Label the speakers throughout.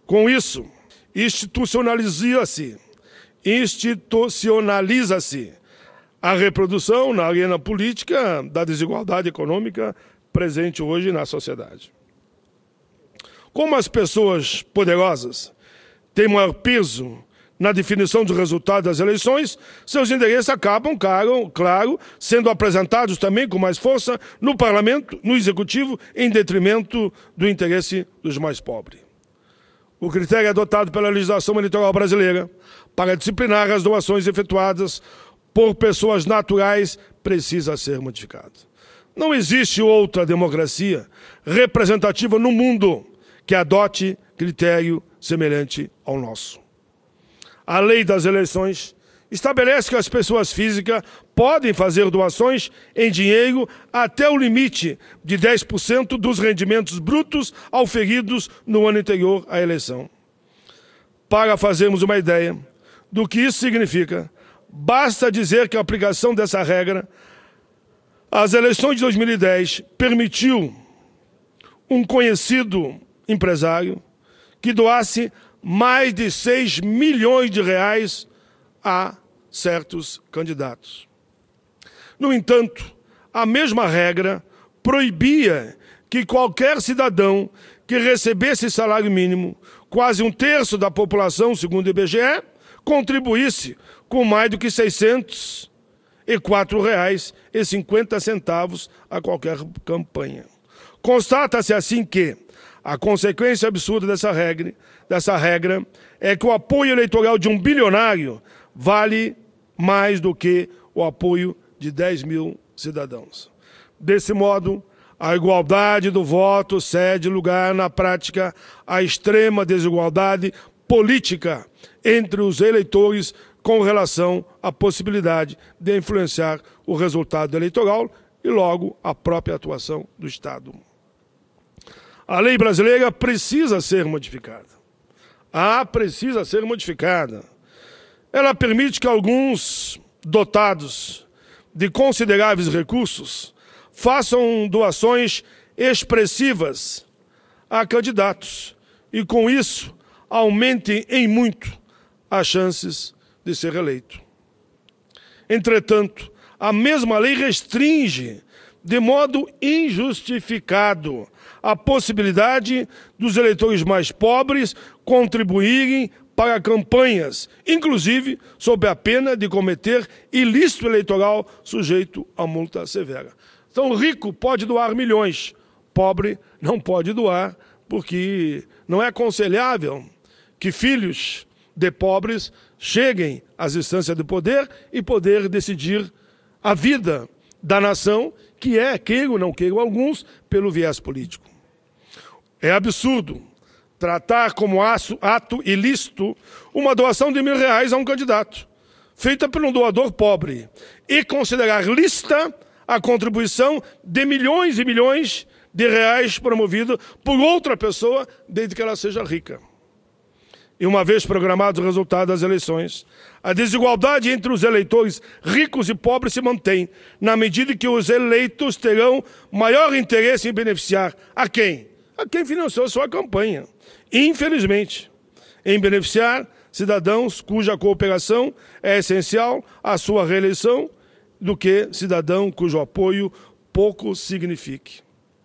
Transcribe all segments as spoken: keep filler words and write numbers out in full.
Speaker 1: Com isso, institucionaliza-se, institucionaliza-se a reprodução na arena política da desigualdade econômica presente hoje na sociedade. Como as pessoas poderosas têm maior peso na definição dos resultados das eleições, seus interesses acabam, claro, claro, sendo apresentados também com mais força no Parlamento, no Executivo, em detrimento do interesse dos mais pobres. O critério adotado pela legislação eleitoral brasileira para disciplinar as doações efetuadas por pessoas naturais precisa ser modificado. Não existe outra democracia representativa no mundo que adote critério semelhante ao nosso. A lei das eleições estabelece que as pessoas físicas podem fazer doações em dinheiro até o limite de dez por cento dos rendimentos brutos auferidos no ano anterior à eleição. Para fazermos uma ideia do que isso significa, basta dizer que a aplicação dessa regra às eleições de dois mil e dez permitiu um conhecido empresário que doasse mais de seis milhões de reais a certos candidatos. No entanto, a mesma regra proibia que qualquer cidadão que recebesse salário mínimo, quase um terço da população, segundo o I B G E, contribuísse com mais do que seiscentos e quatro reais e cinquenta centavos a qualquer campanha. Constata-se assim que a consequência absurda dessa regra, dessa regra é que o apoio eleitoral de um bilionário vale mais do que o apoio de dez mil cidadãos. Desse modo, a igualdade do voto cede lugar na prática à extrema desigualdade política entre os eleitores com relação à possibilidade de influenciar o resultado eleitoral e, logo, a própria atuação do Estado. A lei brasileira precisa ser modificada. Ah, precisa ser modificada. Ela permite que alguns dotados de consideráveis recursos façam doações expressivas a candidatos e, com isso, aumentem em muito as chances de ser eleito. Entretanto, a mesma lei restringe, de modo injustificado, a possibilidade dos eleitores mais pobres contribuírem para campanhas, inclusive sob a pena de cometer ilícito eleitoral sujeito a multa severa. Então, rico pode doar milhões, pobre não pode doar, porque não é aconselhável que filhos de pobres cheguem às instâncias do poder e poder decidir a vida da nação, que é, queiram ou não queiram alguns, pelo viés político. É absurdo tratar como ato ilícito uma doação de mil reais a um candidato, feita por um doador pobre, e considerar lícita a contribuição de milhões e milhões de reais promovida por outra pessoa, desde que ela seja rica. E uma vez programado o resultado das eleições, a desigualdade entre os eleitores ricos e pobres se mantém, na medida que os eleitos terão maior interesse em beneficiar a quem? A quem financiou sua campanha. Infelizmente, em beneficiar cidadãos cuja cooperação é essencial à sua reeleição, do que cidadão cujo apoio pouco signifique.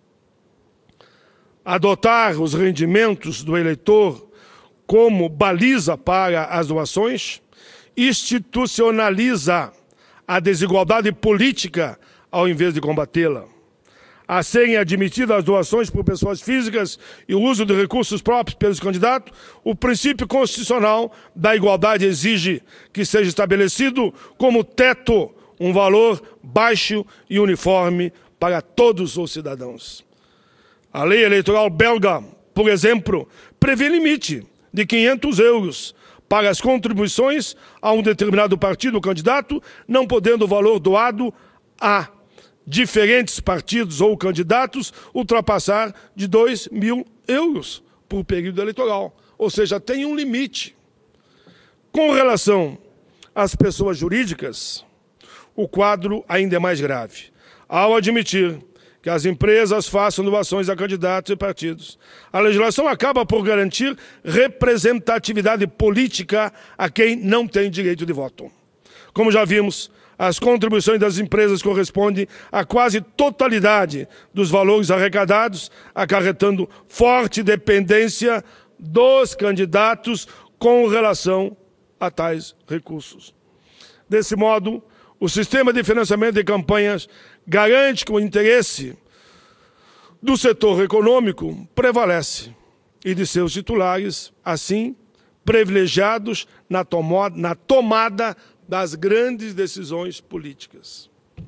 Speaker 1: Adotar os rendimentos do eleitor como baliza para as doações institucionaliza a desigualdade política ao invés de combatê-la. A serem admitidas as doações por pessoas físicas e o uso de recursos próprios pelos candidatos, o princípio constitucional da igualdade exige que seja estabelecido como teto um valor baixo e uniforme para todos os cidadãos. A lei eleitoral belga, por exemplo, prevê limite de quinhentos euros para as contribuições a um determinado partido ou candidato, não podendo o valor doado a diferentes partidos ou candidatos ultrapassar de dois mil euros por período eleitoral. Ou seja, tem um limite. Com relação às pessoas jurídicas, o quadro ainda é mais grave, ao admitir que as empresas façam doações a candidatos e partidos. A legislação acaba por garantir representatividade política a quem não tem direito de voto. Como já vimos, as contribuições das empresas correspondem a quase totalidade dos valores arrecadados, acarretando forte dependência dos candidatos com relação a tais recursos. Desse modo, o sistema de financiamento de campanhas garante que o interesse do setor econômico prevalece e de seus titulares, assim, privilegiados na tomada, na tomada das grandes decisões políticas.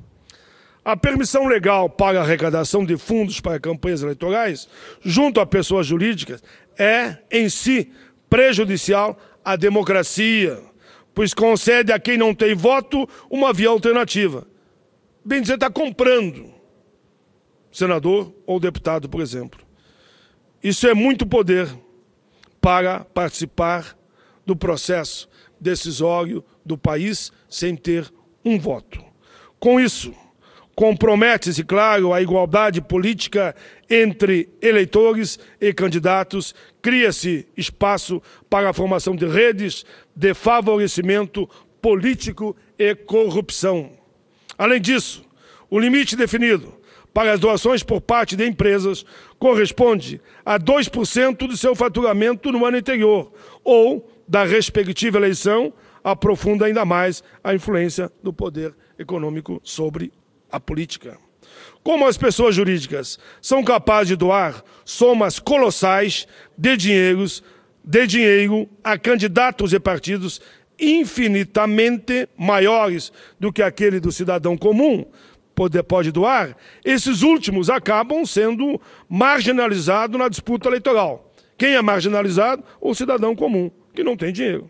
Speaker 1: A permissão legal para a arrecadação de fundos para campanhas eleitorais, junto a pessoas jurídicas, é, em si, prejudicial à democracia, pois concede a quem não tem voto uma via alternativa. Bem dizer, está comprando senador ou deputado, por exemplo. Isso é muito poder para participar do processo decisório do país sem ter um voto. Com isso, compromete-se, claro, a igualdade política entre eleitores e candidatos, cria-se espaço para a formação de redes de favorecimento político e corrupção. Além disso, o limite definido para as doações por parte de empresas corresponde a dois por cento do seu faturamento no ano anterior, ou da respectiva eleição, aprofunda ainda mais a influência do poder econômico sobre a política. Como as pessoas jurídicas são capazes de doar somas colossais de, dinheiros, de dinheiro a candidatos e partidos infinitamente maiores do que aquele do cidadão comum pode, pode doar, esses últimos acabam sendo marginalizados na disputa eleitoral. Quem é marginalizado? O cidadão comum, que não tem dinheiro.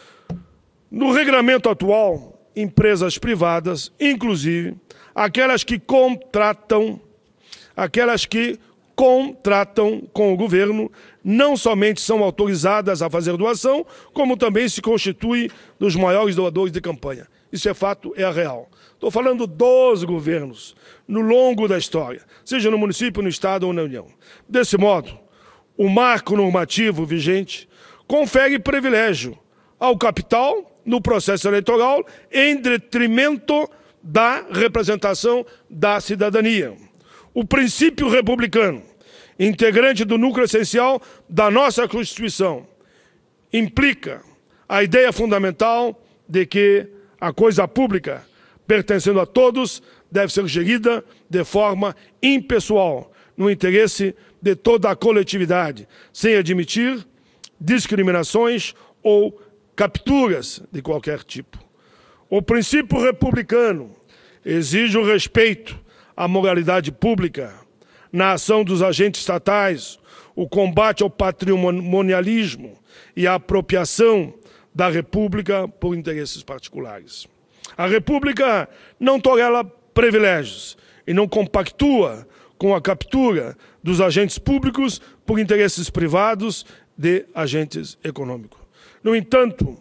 Speaker 1: No regulamento atual, empresas privadas, inclusive aquelas que contratam, aquelas que contratam com o governo, não somente são autorizadas a fazer doação, como também se constituem dos maiores doadores de campanha. Isso é fato, é a real. Estou falando dos governos, no longo da história, seja no município, no estado ou na União. Desse modo, o marco normativo vigente confere privilégio ao capital no processo eleitoral em detrimento da representação da cidadania. O princípio republicano, integrante do núcleo essencial da nossa Constituição, implica a ideia fundamental de que a coisa pública, pertencendo a todos, deve ser gerida de forma impessoal, no interesse de toda a coletividade, sem admitir discriminações ou capturas de qualquer tipo. O princípio republicano exige o respeito à moralidade pública na ação dos agentes estatais, o combate ao patrimonialismo e à apropriação da República por interesses particulares. A República não tolera privilégios e não compactua com a captura dos agentes públicos por interesses privados de agentes econômicos. No entanto,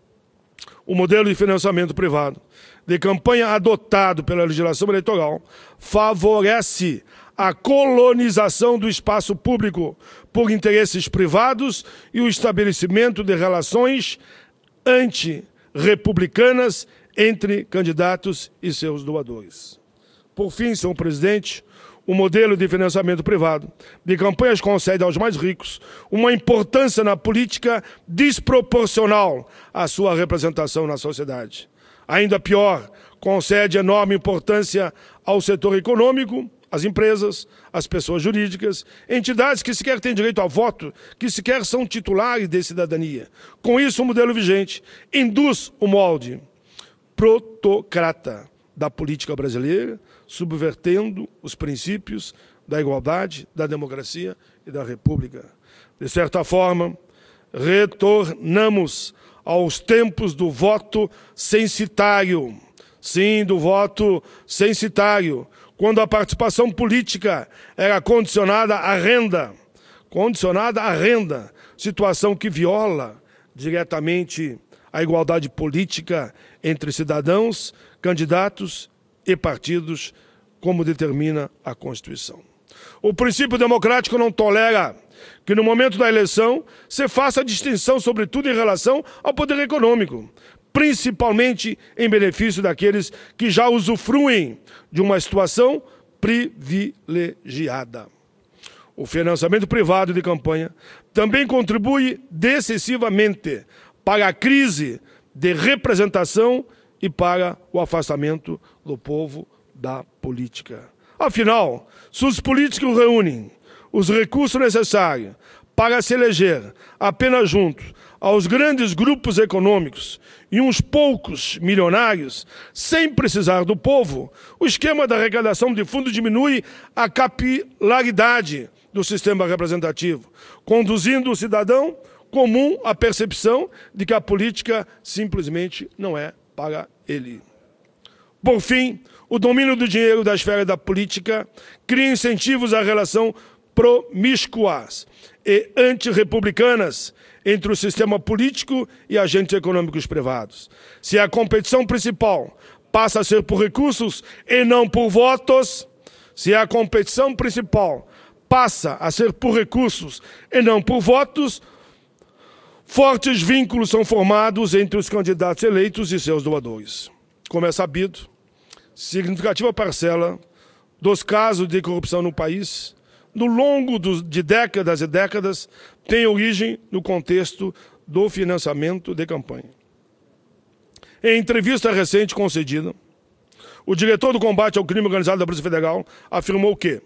Speaker 1: o modelo de financiamento privado de campanha adotado pela legislação eleitoral favorece a colonização do espaço público por interesses privados e o estabelecimento de relações anti-republicanas entre candidatos e seus doadores. Por fim, senhor presidente, o modelo de financiamento privado de campanhas concede aos mais ricos uma importância na política desproporcional à sua representação na sociedade. Ainda pior, concede enorme importância ao setor econômico, às empresas, às pessoas jurídicas, entidades que sequer têm direito a voto, que sequer são titulares de cidadania. Com isso, o modelo vigente induz o molde protocrata da política brasileira, subvertendo os princípios da igualdade, da democracia e da república. De certa forma, retornamos aos tempos do voto censitário. Sim, do voto censitário, quando a participação política era condicionada à renda. Condicionada à renda, situação que viola diretamente a igualdade política entre cidadãos, candidatos e partidos como determina a Constituição. O princípio democrático não tolera que, no momento da eleição, se faça a distinção, sobretudo em relação ao poder econômico, principalmente em benefício daqueles que já usufruem de uma situação privilegiada. O financiamento privado de campanha também contribui decisivamente para a crise de representação e para o afastamento do povo da política. Afinal, se os políticos reúnem os recursos necessários para se eleger apenas junto aos grandes grupos econômicos e uns poucos milionários, sem precisar do povo, o esquema da arrecadação de fundo diminui a capilaridade do sistema representativo, conduzindo o cidadão comum à percepção de que a política simplesmente não é para ele. Por fim, o domínio do dinheiro da esfera da política cria incentivos à relação promíscuas e antirrepublicanas entre o sistema político e agentes econômicos privados. Se a competição principal passa a ser por recursos e não por votos, se a competição principal passa a ser por recursos e não por votos, fortes vínculos são formados entre os candidatos eleitos e seus doadores. Como é sabido, significativa parcela dos casos de corrupção no país, no longo de décadas e décadas, tem origem no contexto do financiamento de campanha. Em entrevista recente concedida, o diretor do combate ao crime organizado da Polícia Federal afirmou que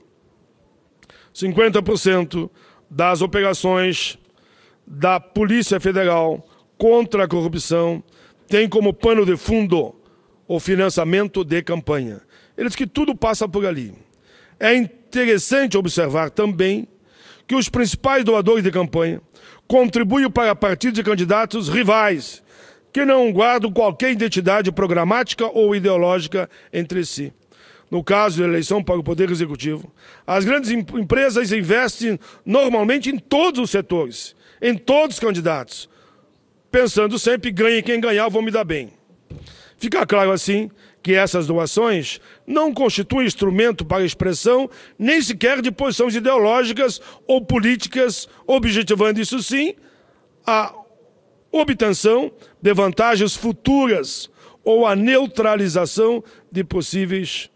Speaker 1: cinquenta por cento das operações da Polícia Federal contra a corrupção tem como pano de fundo o financiamento de campanha. Ele diz que tudo passa por ali. É interessante observar também que os principais doadores de campanha contribuem para partidos e candidatos rivais, que não guardam qualquer identidade programática ou ideológica entre si. No caso de eleição para o Poder Executivo, as grandes empresas investem normalmente em todos os setores, em todos os candidatos, pensando sempre, ganhe quem ganhar, vou me dar bem. Fica claro assim que essas doações não constituem instrumento para expressão nem sequer de posições ideológicas ou políticas, objetivando isso sim a obtenção de vantagens futuras ou a neutralização de possíveis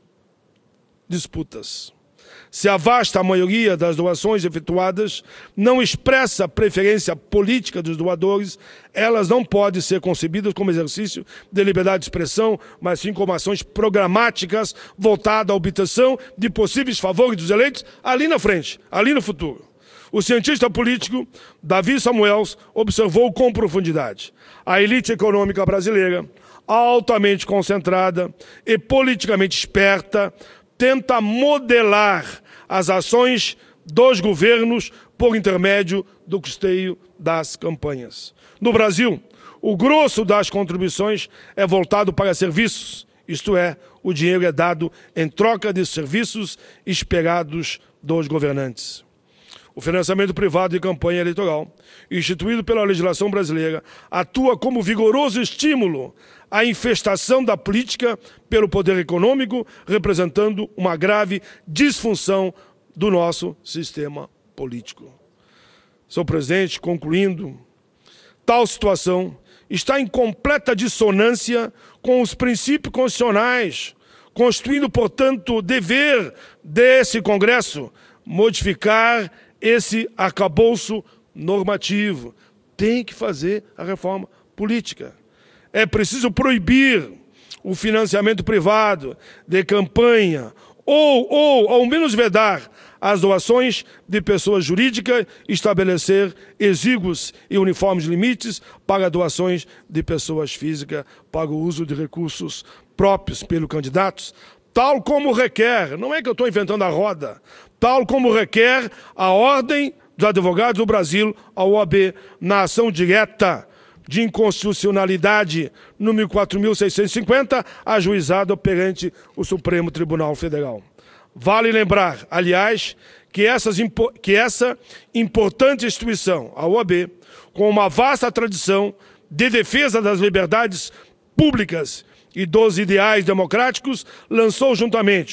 Speaker 1: disputas. Se a vasta maioria das doações efetuadas não expressa a preferência política dos doadores, elas não podem ser concebidas como exercício de liberdade de expressão, mas sim como ações programáticas voltadas à obtenção de possíveis favores dos eleitos ali na frente, ali no futuro. O cientista político Davi Samuels observou com profundidade a elite econômica brasileira, altamente concentrada e politicamente esperta, tenta modelar as ações dos governos por intermédio do custeio das campanhas. No Brasil, o grosso das contribuições é voltado para serviços, isto é, o dinheiro é dado em troca de serviços esperados dos governantes. O financiamento privado de campanha eleitoral, instituído pela legislação brasileira, atua como vigoroso estímulo à infestação da política pelo poder econômico, representando uma grave disfunção do nosso sistema político. Senhor presidente, concluindo, tal situação está em completa dissonância com os princípios constitucionais, constituindo, portanto, dever desse Congresso modificar esse arcabouço normativo. Tem que fazer a reforma política. É preciso proibir o financiamento privado de campanha ou, ou, ao menos vedar as doações de pessoas jurídicas, estabelecer exíguos e uniformes limites para doações de pessoas físicas para o uso de recursos próprios pelos candidatos, tal como requer, não é que eu estou inventando a roda, tal como requer a Ordem dos Advogados do Brasil, a O A B, na ação direta de inconstitucionalidade número quatro mil seiscentos e cinquenta, ajuizada perante o Supremo Tribunal Federal. Vale lembrar, aliás, que, essas, que essa importante instituição, a O A B, com uma vasta tradição de defesa das liberdades públicas e dos ideais democráticos, lançou juntamente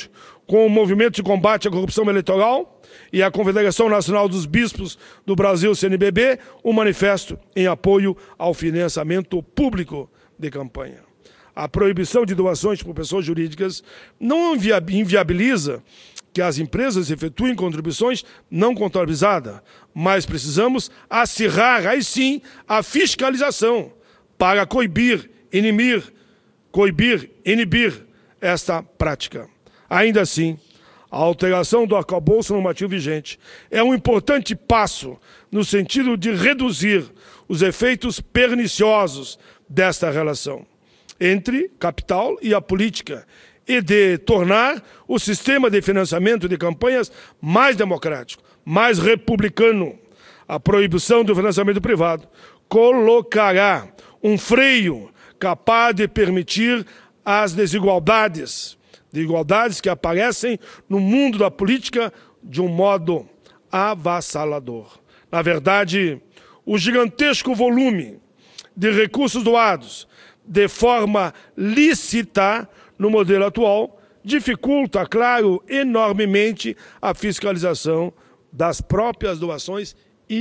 Speaker 1: com o Movimento de Combate à Corrupção Eleitoral e a Confederação Nacional dos Bispos do Brasil, C N B B, um manifesto em apoio ao financiamento público de campanha. A proibição de doações por pessoas jurídicas não inviabiliza que as empresas efetuem contribuições não contabilizadas, mas precisamos acirrar, aí sim, a fiscalização para coibir, inibir, coibir, inibir esta prática. Ainda assim, a alteração do arcabouço normativo vigente é um importante passo no sentido de reduzir os efeitos perniciosos desta relação entre capital e a política e de tornar o sistema de financiamento de campanhas mais democrático, mais republicano. A proibição do financiamento privado colocará um freio capaz de permitir as desigualdades, desigualdades que aparecem no mundo da política de um modo avassalador. Na verdade, o gigantesco volume de recursos doados de forma lícita no modelo atual dificulta, claro, enormemente a fiscalização das próprias doações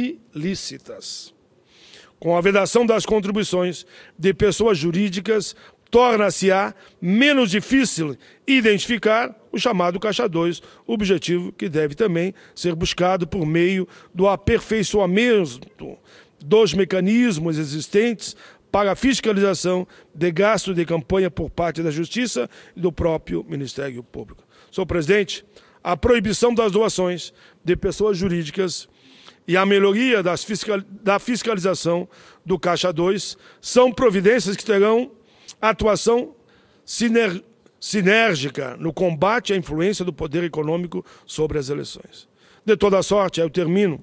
Speaker 1: ilícitas. Com a vedação das contribuições de pessoas jurídicas, torna-se-á menos difícil identificar o chamado Caixa dois, objetivo que deve também ser buscado por meio do aperfeiçoamento dos mecanismos existentes para a fiscalização de gasto de campanha por parte da Justiça e do próprio Ministério Público. Senhor presidente, a proibição das doações de pessoas jurídicas e a melhoria das fiscal... da fiscalização do Caixa dois são providências que terão atuação siner... sinérgica no combate à influência do poder econômico sobre as eleições. De toda sorte, aí eu termino,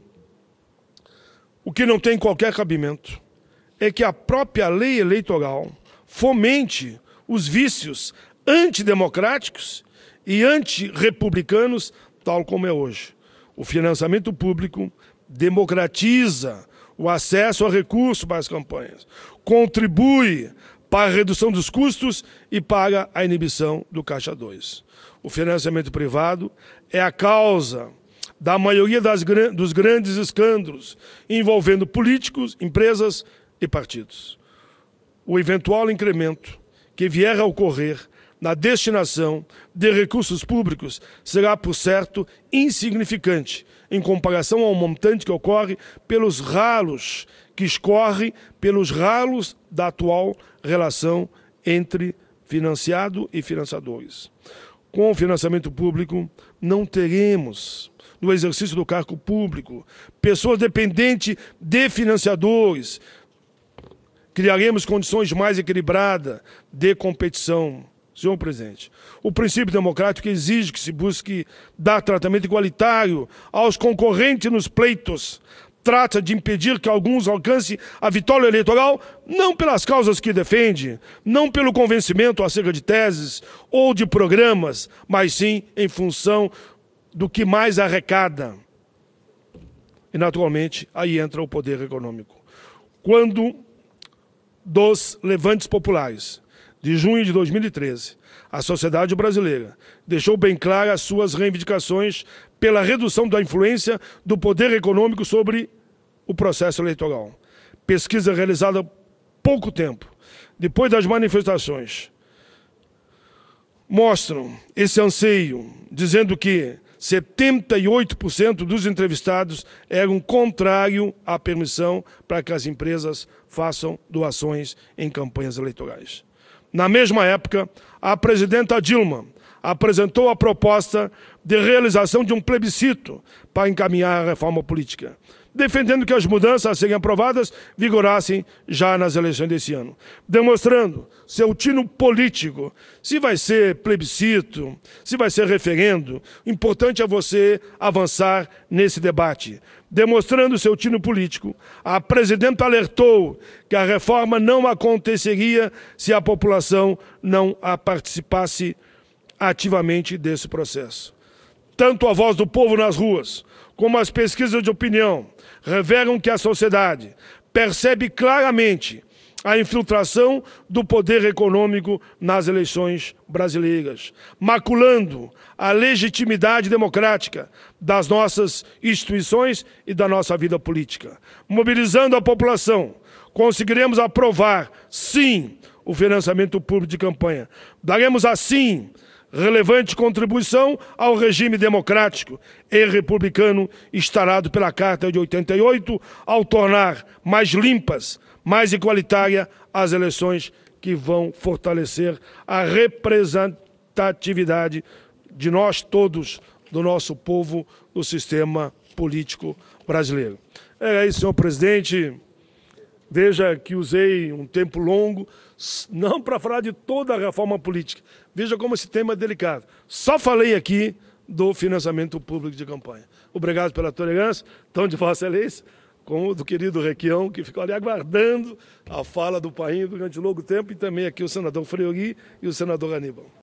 Speaker 1: o que não tem qualquer cabimento é que a própria lei eleitoral fomente os vícios antidemocráticos e antirrepublicanos, tal como é hoje. O financiamento público democratiza o acesso a recursos para as campanhas, contribui para a redução dos custos e para a inibição do Caixa dois. O financiamento privado é a causa da maioria das, dos grandes escândalos envolvendo políticos, empresas e partidos. O eventual incremento que vier a ocorrer na destinação de recursos públicos será, por certo, insignificante em comparação ao montante que ocorre pelos ralos, que escorre pelos ralos da atual relação entre financiado e financiadores. Com o financiamento público, não teremos, no exercício do cargo público, pessoas dependentes de financiadores. Criaremos condições mais equilibradas de competição. Senhor presidente, o princípio democrático exige que se busque dar tratamento igualitário aos concorrentes nos pleitos. Trata de impedir que alguns alcancem a vitória eleitoral não pelas causas que defende, não pelo convencimento acerca de teses ou de programas, mas sim em função do que mais arrecada. E, naturalmente, aí entra o poder econômico. Quando dos levantes populares de junho de dois mil e treze, a sociedade brasileira deixou bem claras as suas reivindicações pela redução da influência do poder econômico sobre o processo eleitoral. Pesquisa realizada há pouco tempo, depois das manifestações, mostram esse anseio, dizendo que setenta e oito por cento dos entrevistados eram contrários à permissão para que as empresas façam doações em campanhas eleitorais. Na mesma época, a presidenta Dilma apresentou a proposta de realização de um plebiscito para encaminhar a reforma política, defendendo que as mudanças a serem aprovadas vigorassem já nas eleições desse ano, demonstrando seu tino político. Se vai ser plebiscito, se vai ser referendo, o importante é você avançar nesse debate. Demonstrando seu tino político, a presidenta alertou que a reforma não aconteceria se a população não a participasse ativamente desse processo. Tanto a voz do povo nas ruas, como as pesquisas de opinião, revelam que a sociedade percebe claramente a infiltração do poder econômico nas eleições brasileiras, maculando a legitimidade democrática das nossas instituições e da nossa vida política. Mobilizando a população, conseguiremos aprovar, sim, o financiamento público de campanha. Daremos, assim, relevante contribuição ao regime democrático e republicano instaurado pela Carta de oitenta e oito, ao tornar mais limpas, mais igualitária as eleições que vão fortalecer a representatividade de nós todos, do nosso povo, no sistema político brasileiro. É isso, senhor presidente. Veja que usei um tempo longo, não para falar de toda a reforma política. Veja como esse tema é delicado. Só falei aqui do financiamento público de campanha. Obrigado pela tolerância, tanto de Vossa Excelência, como do querido Requião, que ficou ali aguardando a fala do Painho durante longo tempo, e também aqui o senador Fleury e o senador Aníbal.